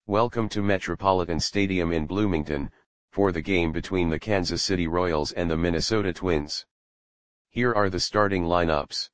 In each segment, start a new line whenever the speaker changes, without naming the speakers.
Welcome to Metropolitan Stadium in Bloomington, for the game between the Kansas City Royals and the Minnesota Twins. Here are the starting lineups.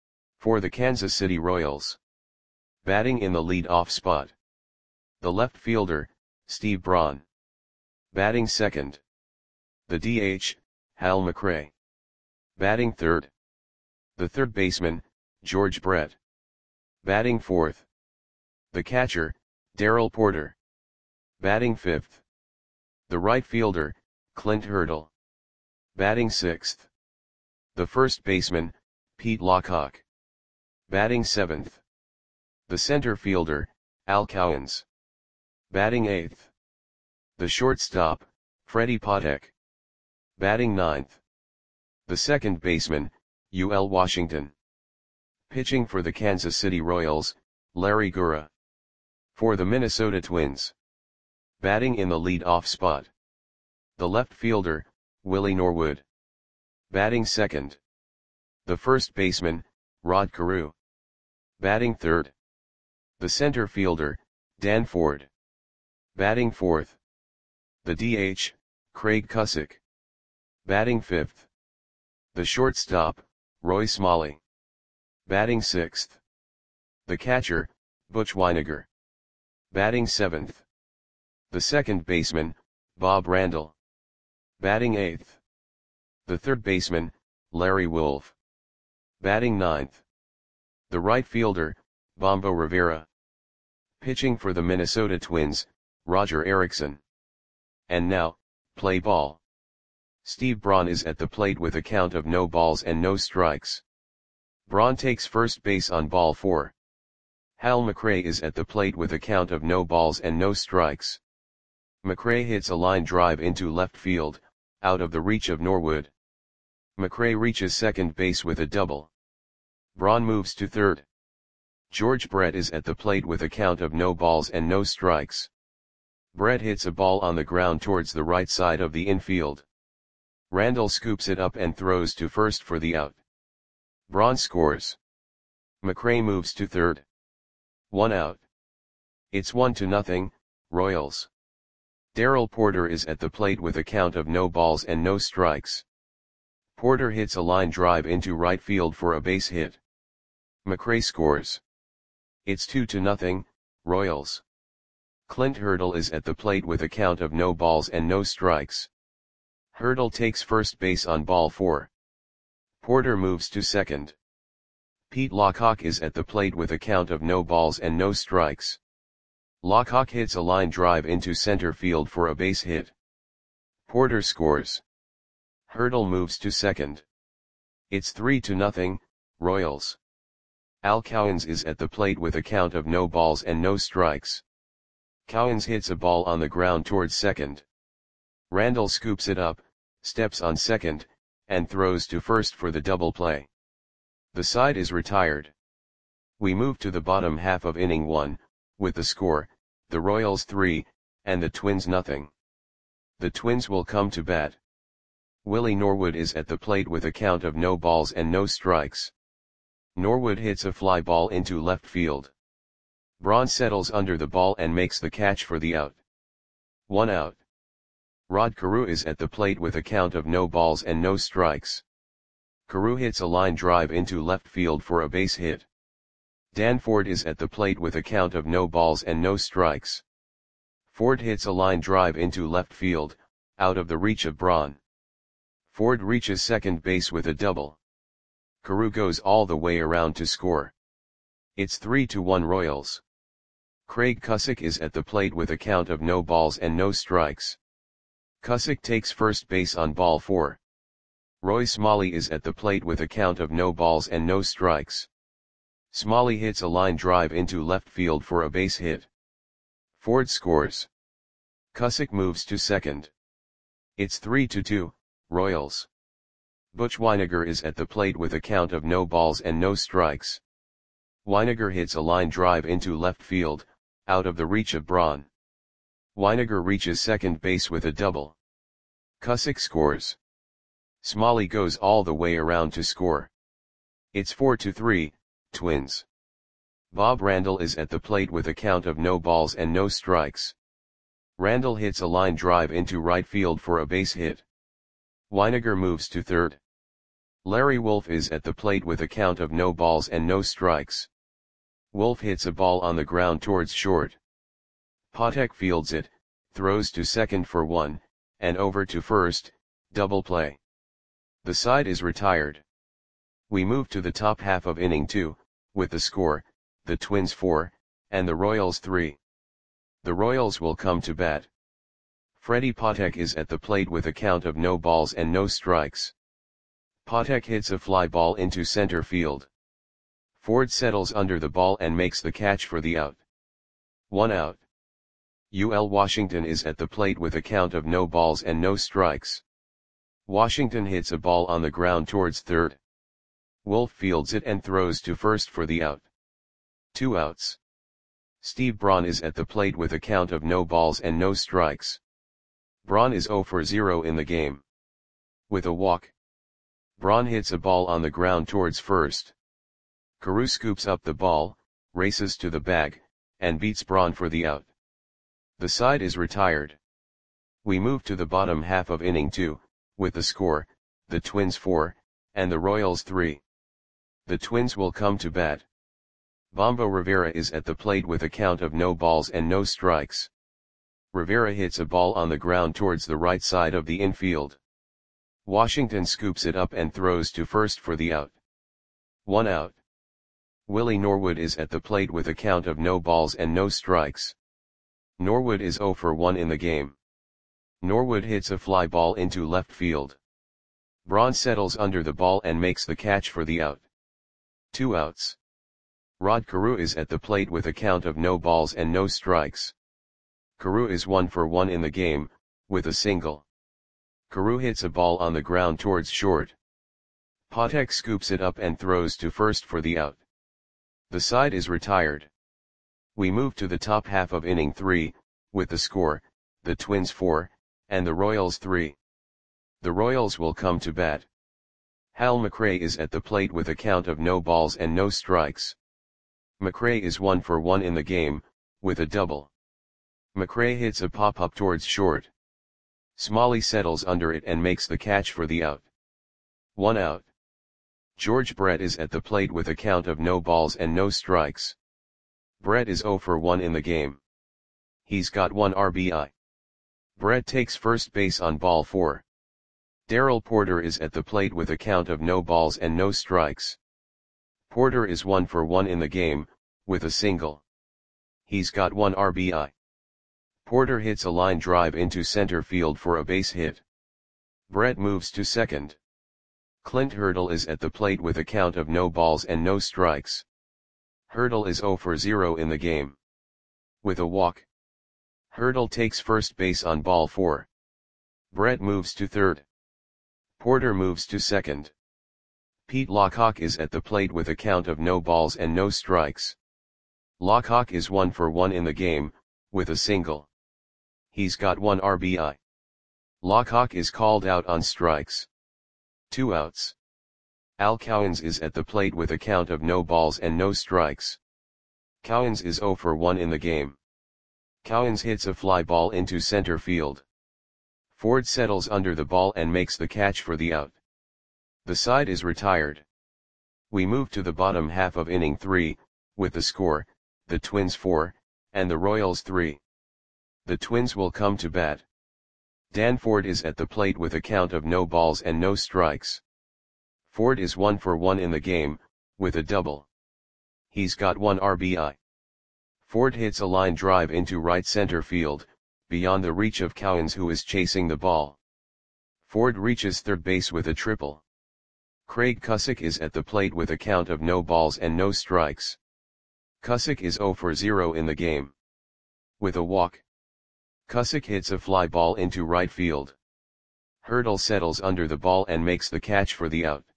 For the Kansas City Royals. Batting in the lead-off spot. The left fielder, Steve Braun. Batting second. The DH, Hal McRae. Batting third. The third baseman, George Brett. Batting fourth. The catcher, Darrell Porter. Batting fifth. The right fielder, Clint Hurdle. Batting sixth. The first baseman, Pete Lockhart. Batting seventh. The center fielder, Al Cowens. Batting eighth. The shortstop, Freddie Patek. Batting ninth. The second baseman, UL Washington. Pitching for the Kansas City Royals, Larry Gura. For the Minnesota Twins. Batting in the lead-off spot. The left fielder, Willie Norwood. Batting second. The first baseman, Rod Carew. Batting third. The center fielder, Dan Ford. Batting fourth. The DH, Craig Cusick. Batting fifth. The shortstop, Roy Smalley. Batting sixth. The catcher, Butch Wynegar. Batting seventh. The second baseman, Bob Randall. Batting eighth. The third baseman, Larry Wolf. Batting ninth. The right fielder, Bombo Rivera. Pitching for the Minnesota Twins, Roger Erickson. And now, play ball. Steve Braun is at the plate with a count of no balls and no strikes. Braun takes first base on ball 4. Hal McRae is at the plate with a count of no balls and no strikes. McRae hits a line drive into left field, out of the reach of Norwood. McRae reaches second base with a double. Braun moves to third. George Brett is at the plate with a count of no balls and no strikes. Brett hits a ball on the ground towards the right side of the infield. Randall scoops it up and throws to first for the out. Braun scores. McRae moves to third. 1 out. It's 1-0, Royals. Darrell Porter is at the plate with a count of no balls and no strikes. Porter hits a line drive into right field for a base hit. McRae scores. It's 2-0, Royals. Clint Hurdle is at the plate with a count of no balls and no strikes. Hurdle takes first base on ball 4. Porter moves to second. Pete Lockhart is at the plate with a count of no balls and no strikes. Lockhart hits a line drive into center field for a base hit. Porter scores. Hurdle moves to second. It's 3-0, Royals. Al Cowens is at the plate with a count of no balls and no strikes. Cowens hits a ball on the ground towards second. Randall scoops it up, steps on second, and throws to first for the double play. The side is retired. We move to the bottom half of inning 1, with the score, the Royals 3, and the Twins 0. The Twins will come to bat. Willie Norwood is at the plate with a count of no balls and no strikes. Norwood hits a fly ball into left field. Braun settles under the ball and makes the catch for the out. 1 out. Rod Carew is at the plate with a count of no balls and no strikes. Carew hits a line drive into left field for a base hit. Dan Ford is at the plate with a count of no balls and no strikes. Ford hits a line drive into left field, out of the reach of Braun. Ford reaches second base with a double. Carew goes all the way around to score. It's 3-1 Royals. Craig Cusick is at the plate with a count of no balls and no strikes. Cusick takes first base on ball 4. Roy Smalley is at the plate with a count of no balls and no strikes. Smalley hits a line drive into left field for a base hit. Ford scores. Cusick moves to second. It's 3-2, Royals. Butch Wynegar is at the plate with a count of no balls and no strikes. Wynegar hits a line drive into left field, out of the reach of Braun. Wynegar reaches second base with a double. Cusick scores. Smalley goes all the way around to score. It's 4-3, Twins. Bob Randall is at the plate with a count of no balls and no strikes. Randall hits a line drive into right field for a base hit. Weiniger moves to third. Larry Wolf is at the plate with a count of no balls and no strikes. Wolf hits a ball on the ground towards short. Patek fields it, throws to second for one, and over to first, double play. The side is retired. We move to the top half of inning 2, with the score, the Twins 4, and the Royals 3. The Royals will come to bat. Freddie Patek is at the plate with a count of no balls and no strikes. Patek hits a fly ball into center field. Ford settles under the ball and makes the catch for the out. 1 out. UL Washington is at the plate with a count of no balls and no strikes. Washington hits a ball on the ground towards third. Wolf fields it and throws to first for the out. 2 outs. Steve Braun is at the plate with a count of no balls and no strikes. Braun is 0 for 0 in the game. With a walk, Braun hits a ball on the ground towards first. Carew scoops up the ball, races to the bag, and beats Braun for the out. The side is retired. We move to the bottom half of inning 2, with the score, the Twins 4, and the Royals 3. The Twins will come to bat. Bombo Rivera is at the plate with a count of no balls and no strikes. Rivera hits a ball on the ground towards the right side of the infield. Washington scoops it up and throws to first for the out. 1 out. Willie Norwood is at the plate with a count of no balls and no strikes. Norwood is 0 for 1 in the game. Norwood hits a fly ball into left field. Braun settles under the ball and makes the catch for the out. 2 outs. Rod Carew is at the plate with a count of no balls and no strikes. Carew is 1 for 1 in the game, with a single. Carew hits a ball on the ground towards short. Patek scoops it up and throws to first for the out. The side is retired. We move to the top half of inning 3, with the score, the Twins 4, and the Royals 3. The Royals will come to bat. Hal McRae is at the plate with a count of no balls and no strikes. McRae is 1 for 1 in the game, with a double. McRae hits a pop-up towards short. Smalley settles under it and makes the catch for the out. 1 out. George Brett is at the plate with a count of no balls and no strikes. Brett is 0 for 1 in the game. He's got 1 RBI. Brett takes first base on ball 4. Darrell Porter is at the plate with a count of no balls and no strikes. Porter is 1 for 1 in the game, with a single. He's got 1 RBI. Porter hits a line drive into center field for a base hit. Brett moves to second. Clint Hurdle is at the plate with a count of no balls and no strikes. Hurdle is 0 for 0 in the game. With a walk, Hurdle takes first base on ball 4. Brett moves to third. Porter moves to second. Pete Lockhawk is at the plate with a count of no balls and no strikes. Lockhawk is 1 for 1 in the game, with a single. He's got 1 RBI. Lockhawk is called out on strikes. 2 outs. Al Cowens is at the plate with a count of no balls and no strikes. Cowens is 0 for 1 in the game. Cowens hits a fly ball into center field. Ford settles under the ball and makes the catch for the out. The side is retired. We move to the bottom half of inning 3, with the score, the Twins 4, and the Royals 3. The Twins will come to bat. Dan Ford is at the plate with a count of no balls and no strikes. Ford is 1 for 1 in the game, with a double. He's got 1 RBI. Ford hits a line drive into right center field, beyond the reach of Cowens, who is chasing the ball. Ford reaches third base with a triple. Craig Cusick is at the plate with a count of no balls and no strikes. Cusick is 0 for 0 in the game. With a walk, Cusick hits a fly ball into right field. Hurdle settles under the ball and makes the catch for the out.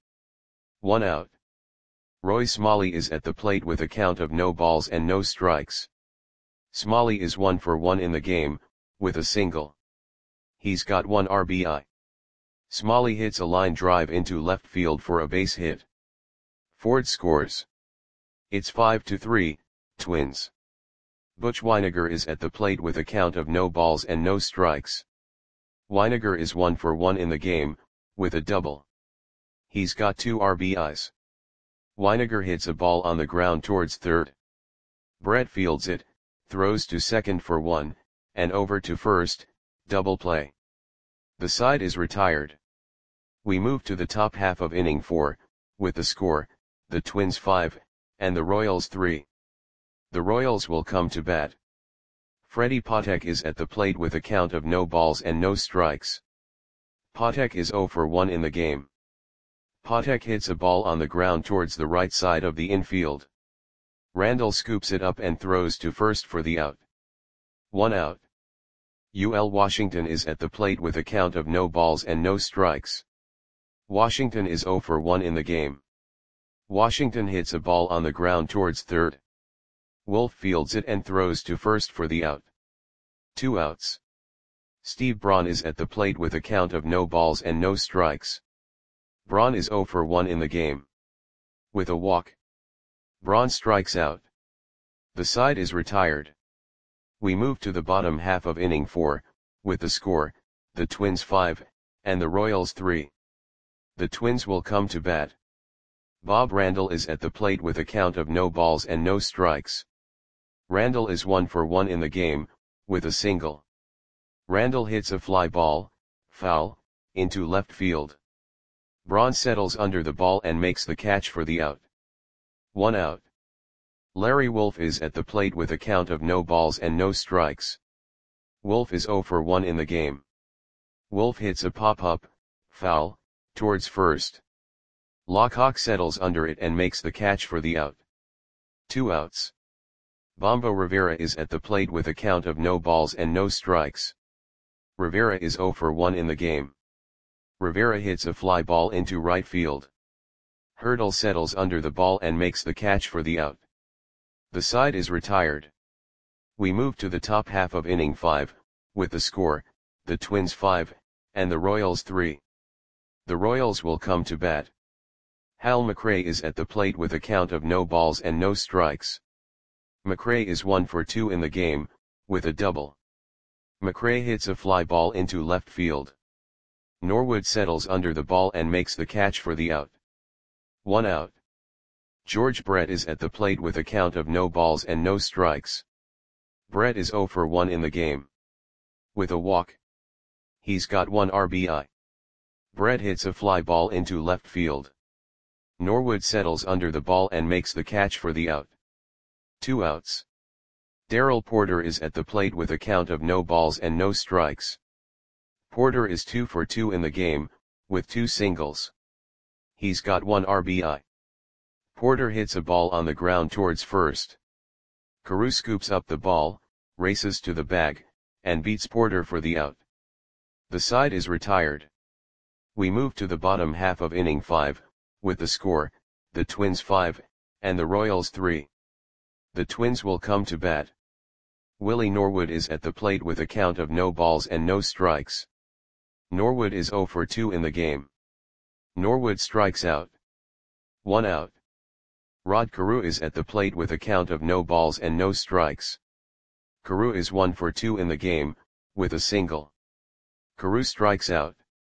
1 out. Roy Smalley is at the plate with a count of no balls and no strikes. Smalley is 1 for 1 in the game, with a single. He's got 1 RBI. Smalley hits a line drive into left field for a base hit. Ford scores. It's 5-3, Twins. Butch Wynegar is at the plate with a count of no balls and no strikes. Wynegar is 1 for 1 in the game, with a double. He's got 2 RBIs. Wynegar hits a ball on the ground towards third. Brett fields it, throws to second for 1, and over to first, double play. The side is retired. We move to the top half of inning 4, with the score, the Twins 5, and the Royals 3. The Royals will come to bat. Freddie Patek is at the plate with a count of no balls and no strikes. Patek is 0 for 1 in the game. Patek hits a ball on the ground towards the right side of the infield. Randall scoops it up and throws to first for the out. 1 out. UL Washington is at the plate with a count of no balls and no strikes. Washington is 0 for 1 in the game. Washington hits a ball on the ground towards third. Wolf fields it and throws to first for the out. 2 outs. Steve Braun is at the plate with a count of no balls and no strikes. Braun is 0 for 1 in the game. With a walk, Braun strikes out. The side is retired. We move to the bottom half of inning 4, with the score, the Twins 5, and the Royals 3. The Twins will come to bat. Bob Randall is at the plate with a count of no balls and no strikes. Randall is 1 for 1 in the game, with a single. Randall hits a fly ball, foul, into left field. Braun settles under the ball and makes the catch for the out. 1 out. Larry Wolf is at the plate with a count of no balls and no strikes. Wolf is 0 for 1 in the game. Wolf hits a pop-up, foul, towards first. Lockhawk settles under it and makes the catch for the out. 2 outs. Bombo Rivera is at the plate with a count of no balls and no strikes. Rivera is 0 for 1 in the game. Rivera hits a fly ball into right field. Hurdle settles under the ball and makes the catch for the out. The side is retired. We move to the top half of inning 5, with the score, the Twins 5, and the Royals 3. The Royals will come to bat. Hal McRae is at the plate with a count of no balls and no strikes. McRae is 1 for 2 in the game, with a double. McRae hits a fly ball into left field. Norwood settles under the ball and makes the catch for the out. 1 out. George Brett is at the plate with a count of no balls and no strikes. Brett is 0 for 1 in the game. With a walk, he's got 1 RBI. Brett hits a fly ball into left field. Norwood settles under the ball and makes the catch for the out. 2 outs. Darrell Porter is at the plate with a count of no balls and no strikes. Porter is 2 for 2 in the game, with 2 singles. He's got 1 RBI. Porter hits a ball on the ground towards first. Carew scoops up the ball, races to the bag, and beats Porter for the out. The side is retired. We move to the bottom half of inning 5, with the score, the Twins 5, and the Royals 3. The Twins will come to bat. Willie Norwood is at the plate with a count of no balls and no strikes. Norwood is 0 for 2 in the game. Norwood strikes out. 1 out. Rod Carew is at the plate with a count of no balls and no strikes. Carew is 1 for 2 in the game, with a single. Carew strikes out.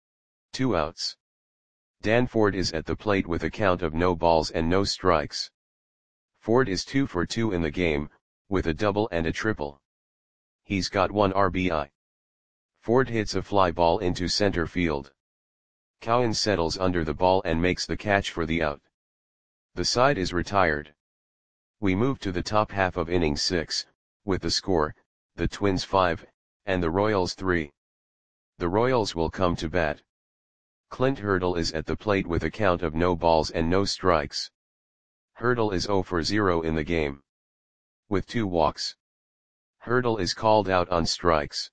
2 outs. Dan Ford is at the plate with a count of no balls and no strikes. Ford is 2 for 2 in the game, with a double and a triple. He's got 1 RBI. Ford hits a fly ball into center field. Cowan settles under the ball and makes the catch for the out. The side is retired. We move to the top half of inning 6, with the score, the Twins 5, and the Royals 3. The Royals will come to bat. Clint Hurdle is at the plate with a count of no balls and no strikes. Hurdle is 0 for 0 in the game. With 2 walks. Hurdle is called out on strikes.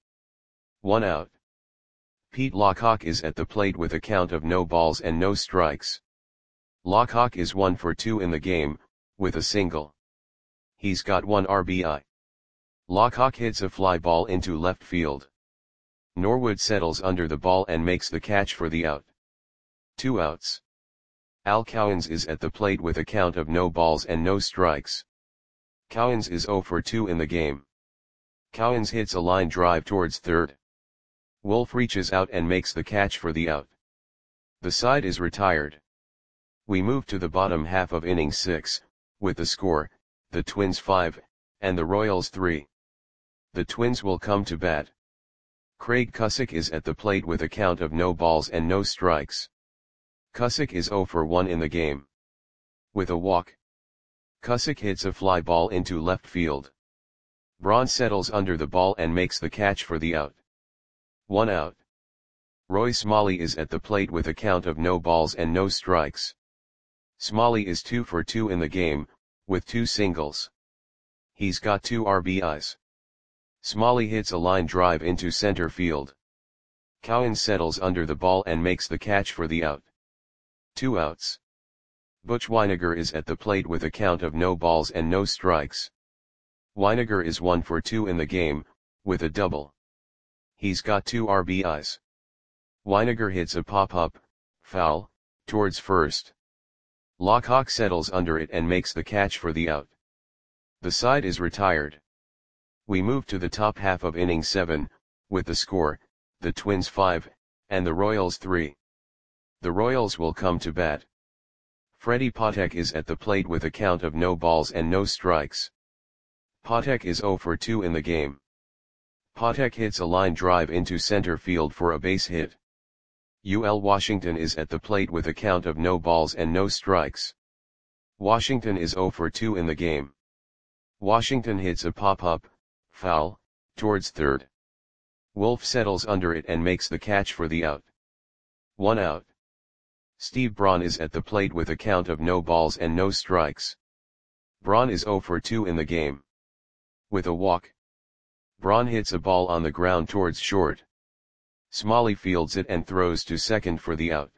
1 out. Pete Lockhawk is at the plate with a count of no balls and no strikes. Lockhawk is 1 for 2 in the game, with a single. He's got 1 RBI. Lockhawk hits a fly ball into left field. Norwood settles under the ball and makes the catch for the out. 2 outs. Al Cowens is at the plate with a count of no balls and no strikes. Cowens is 0 for 2 in the game. Cowens hits a line drive towards third. Wolf reaches out and makes the catch for the out. The side is retired. We move to the bottom half of inning 6, with the score, the Twins 5, and the Royals 3. The Twins will come to bat. Craig Cusick is at the plate with a count of no balls and no strikes. Cusick is 0 for 1 in the game. With a walk, Cusick hits a fly ball into left field. Braun settles under the ball and makes the catch for the out. 1 out. Roy Smalley is at the plate with a count of no balls and no strikes. Smalley is 2 for 2 in the game, with 2 singles. He's got 2 RBIs. Smalley hits a line drive into center field. Cowens settles under the ball and makes the catch for the out. 2 outs. Butch Wynegar is at the plate with a count of no balls and no strikes. Wynegar is 1 for 2 in the game, with a double. He's got 2 RBIs. Wynegar hits a pop-up, foul, towards first. Lockhawk settles under it and makes the catch for the out. The side is retired. We move to the top half of inning 7, with the score, the Twins 5, and the Royals 3. The Royals will come to bat. Freddie Patek is at the plate with a count of no balls and no strikes. Patek is 0 for 2 in the game. Patek hits a line drive into center field for a base hit. UL Washington is at the plate with a count of no balls and no strikes. Washington is 0 for 2 in the game. Washington hits a pop-up, foul, towards third. Wolf settles under it and makes the catch for the out. 1 out. Steve Braun is at the plate with a count of no balls and no strikes. Braun is 0 for 2 in the game. With a walk, Braun hits a ball on the ground towards short. Smalley fields it and throws to second for the out.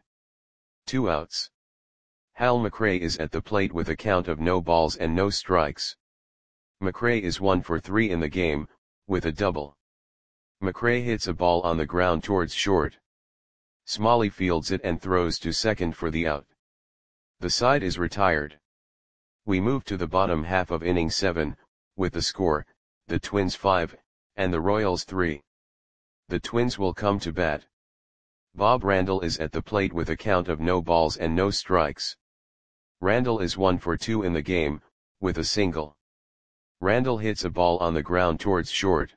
2 outs. Hal McRae is at the plate with a count of no balls and no strikes. McRae is 1 for 3 in the game, with a double. McRae hits a ball on the ground towards short. Smalley fields it and throws to second for the out. The side is retired. We move to the bottom half of inning 7, with the score, the Twins 5, and the Royals 3. The Twins will come to bat. Bob Randall is at the plate with a count of no balls and no strikes. Randall is 1 for 2 in the game, with a single. Randall hits a ball on the ground towards short.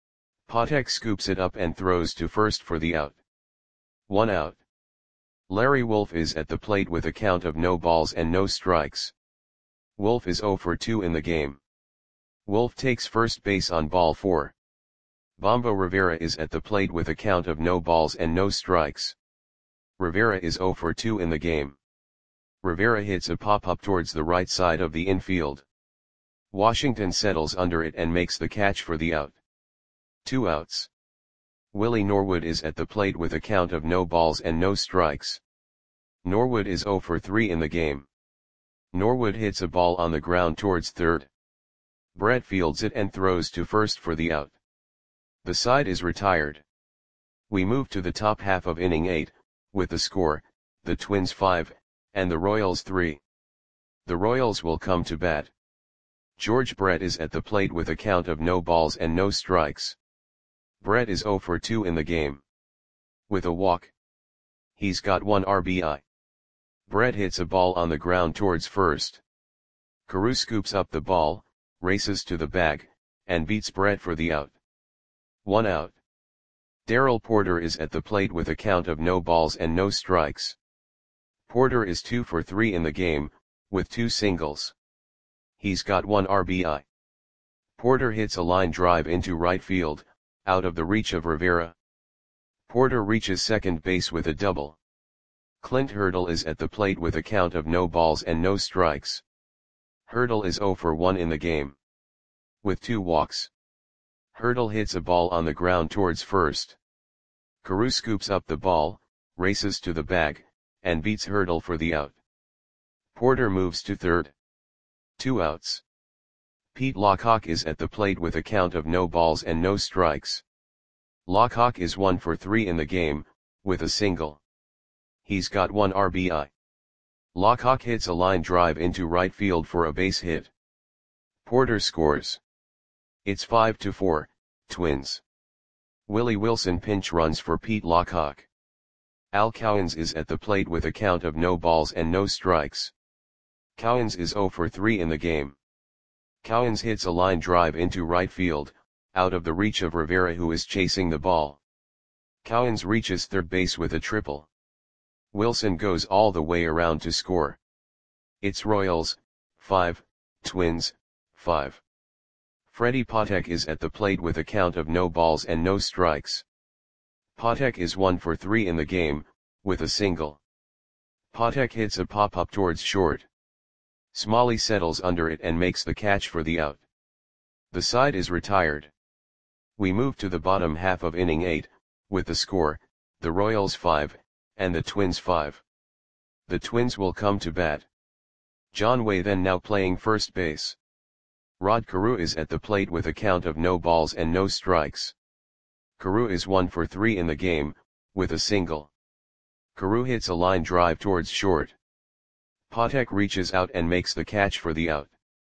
Patek scoops it up and throws to first for the out. 1 out. Larry Wolf is at the plate with a count of no balls and no strikes. Wolf is 0 for 2 in the game. Wolf takes first base on ball 4. Bombo Rivera is at the plate with a count of no balls and no strikes. Rivera is 0 for 2 in the game. Rivera hits a pop-up towards the right side of the infield. Washington settles under it and makes the catch for the out. 2 outs. Willie Norwood is at the plate with a count of no balls and no strikes. Norwood is 0 for 3 in the game. Norwood hits a ball on the ground towards third. Brett fields it and throws to first for the out. The side is retired. We move to the top half of inning 8, with the score, the Twins 5, and the Royals 3. The Royals will come to bat. George Brett is at the plate with a count of no balls and no strikes. Brett is 0 for 2 in the game. With a walk, he's got 1 RBI. Brett hits a ball on the ground towards first. Carew scoops up the ball, races to the bag, and beats Brett for the out. 1 out. Darrell Porter is at the plate with a count of no balls and no strikes. Porter is 2 for 3 in the game, with 2 singles. He's got 1 RBI. Porter hits a line drive into right field, out of the reach of Rivera. Porter reaches second base with a double. Clint Hurdle is at the plate with a count of no balls and no strikes. Hurdle is 0 for 1 in the game. With 2 walks, Hurdle hits a ball on the ground towards first. Carew scoops up the ball, races to the bag, and beats Hurdle for the out. Porter moves to third. 2 outs. Pete Lockhawk is at the plate with a count of no balls and no strikes. Lockhawk is 1 for 3 in the game, with a single. He's got 1 RBI. Lockhawk hits a line drive into right field for a base hit. Porter scores. It's 5-4, Twins. Willie Wilson pinch runs for Pete Lockhawk. Al Cowens is at the plate with a count of no balls and no strikes. Cowens is 0 for 3 in the game. Cowens hits a line drive into right field, out of the reach of Rivera who is chasing the ball. Cowens reaches third base with a triple. Wilson goes all the way around to score. It's Royals, 5, Twins, 5. Freddie Patek is at the plate with a count of no balls and no strikes. Patek is 1 for 3 in the game, with a single. Patek hits a pop-up towards short. Smalley settles under it and makes the catch for the out. The side is retired. We move to the bottom half of inning 8, with the score, the Royals 5, and the Twins 5. The Twins will come to bat. John Way then now playing first base. Rod Carew is at the plate with a count of no balls and no strikes. Carew is 1 for 3 in the game, with a single. Carew hits a line drive towards short. Patek reaches out and makes the catch for the out.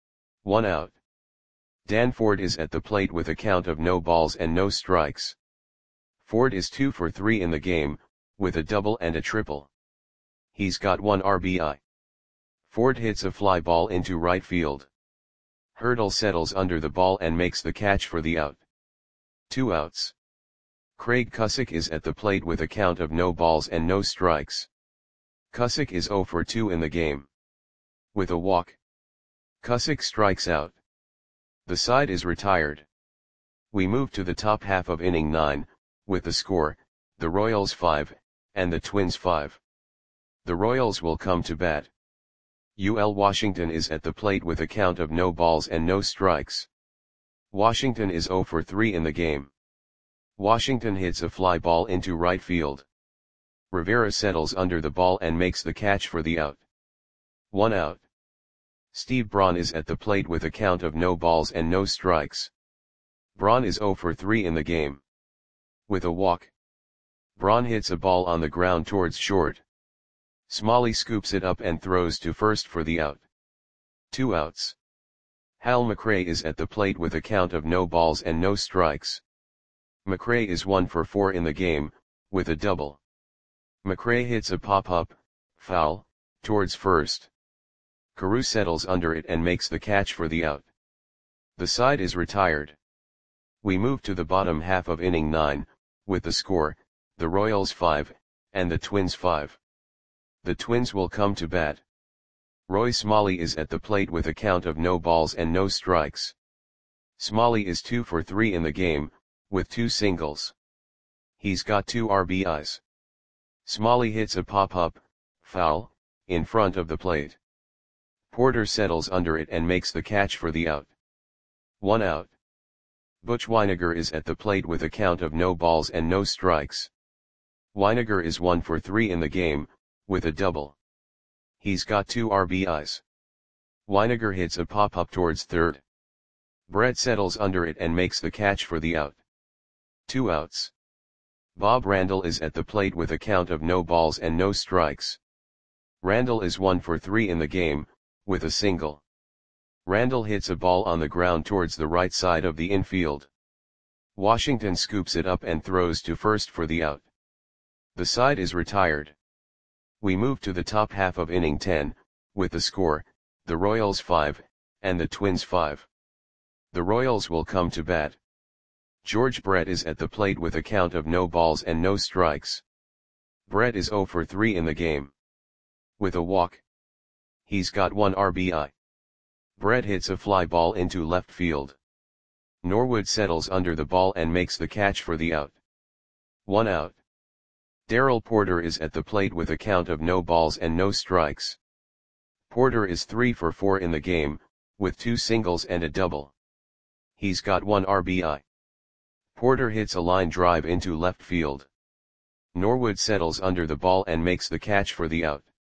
1 out. Dan Ford is at the plate with a count of no balls and no strikes. Ford is 2 for 3 in the game, with a double and a triple. He's got 1 RBI. Ford hits a fly ball into right field. Hurdle settles under the ball and makes the catch for the out. 2 outs. Craig Cusick is at the plate with a count of no balls and no strikes. Cusick is 0 for 2 in the game. With a walk. Cusick strikes out. The side is retired. We move to the top half of inning 9, with the score, the Royals 5, and the Twins 5. The Royals will come to bat. UL Washington is at the plate with a count of no balls and no strikes. Washington is 0 for 3 in the game. Washington hits a fly ball into right field. Rivera settles under the ball and makes the catch for the out. 1 out. Steve Braun is at the plate with a count of no balls and no strikes. Braun is 0 for 3 in the game. With a walk. Braun hits a ball on the ground towards short. Smalley scoops it up and throws to first for the out. 2 outs. Hal McRae is at the plate with a count of no balls and no strikes. McRae is 1 for 4 in the game, with a double. McRae hits a pop-up, foul, towards first. Carew settles under it and makes the catch for the out. The side is retired. We move to the bottom half of inning 9, with the score, the Royals 5, and the Twins 5. The Twins will come to bat. Roy Smalley is at the plate with a count of no balls and no strikes. Smalley is 2 for 3 in the game, with 2 singles. He's got 2 RBIs. Smalley hits a pop-up, foul, in front of the plate. Porter settles under it and makes the catch for the out. 1 out. Butch Wynegar is at the plate with a count of no balls and no strikes. Wynegar is 1 for 3 in the game, with a double. He's got 2 RBIs. Wynegar hits a pop-up towards third. Brett settles under it and makes the catch for the out. 2 outs. Bob Randall is at the plate with a count of no balls and no strikes. Randall is 1 for 3 in the game, with a single. Randall hits a ball on the ground towards the right side of the infield. Washington scoops it up and throws to first for the out. The side is retired. We move to the top half of inning 10, with the score, the Royals 5, and the Twins 5. The Royals will come to bat. George Brett is at the plate with a count of no balls and no strikes. Brett is 0 for 3 in the game. With a walk. He's got 1 RBI. Brett hits a fly ball into left field. Norwood settles under the ball and makes the catch for the out. 1 out. Darrell Porter is at the plate with a count of no balls and no strikes. Porter is 3 for 4 in the game, with 2 singles and a double. He's got 1 RBI. Porter hits a line drive into left field. Norwood settles under the ball and makes the catch for the out.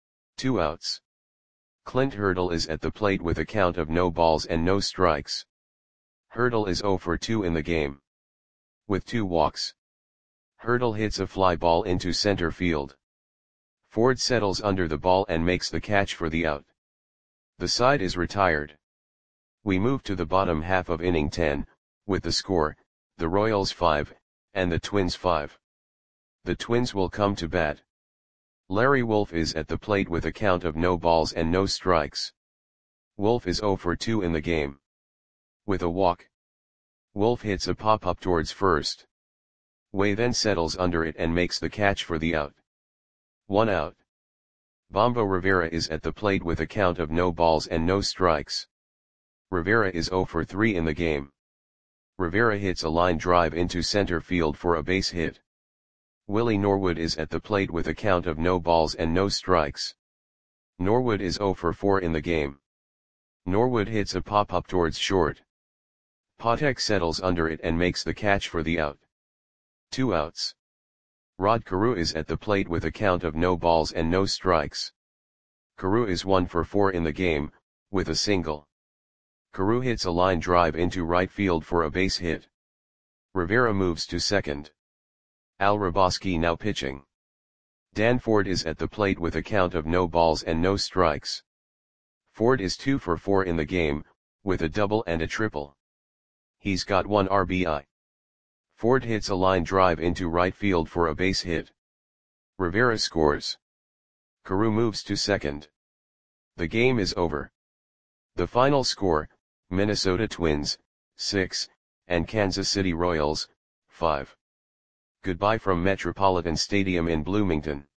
2 outs. Clint Hurdle is at the plate with a count of no balls and no strikes. Hurdle is 0 for 2 in the game. With 2 walks. Hurdle hits a fly ball into center field. Ford settles under the ball and makes the catch for the out. The side is retired. We move to the bottom half of inning 10, with the score, the Royals 5, and the Twins 5. The Twins will come to bat. Larry Wolf is at the plate with a count of no balls and no strikes. Wolf is 0 for 2 in the game. With a walk, Wolf hits a pop-up towards first. Way then settles under it and makes the catch for the out. 1 out. Bombo Rivera is at the plate with a count of no balls and no strikes. Rivera is 0 for 3 in the game. Rivera hits a line drive into center field for a base hit. Willie Norwood is at the plate with a count of no balls and no strikes. Norwood is 0 for 4 in the game. Norwood hits a pop-up towards short. Patek settles under it and makes the catch for the out. 2 outs. Rod Carew is at the plate with a count of no balls and no strikes. Carew is 1 for 4 in the game, with a single. Carew hits a line drive into right field for a base hit. Rivera moves to second. Al Hrabosky now pitching. Dan Ford is at the plate with a count of no balls and no strikes. Ford is 2 for 4 in the game, with a double and a triple. He's got 1 RBI. Ford hits a line drive into right field for a base hit. Rivera scores. Carew moves to second. The game is over. The final score, Minnesota Twins, 6, and Kansas City Royals, 5. Goodbye from Metropolitan Stadium in Bloomington.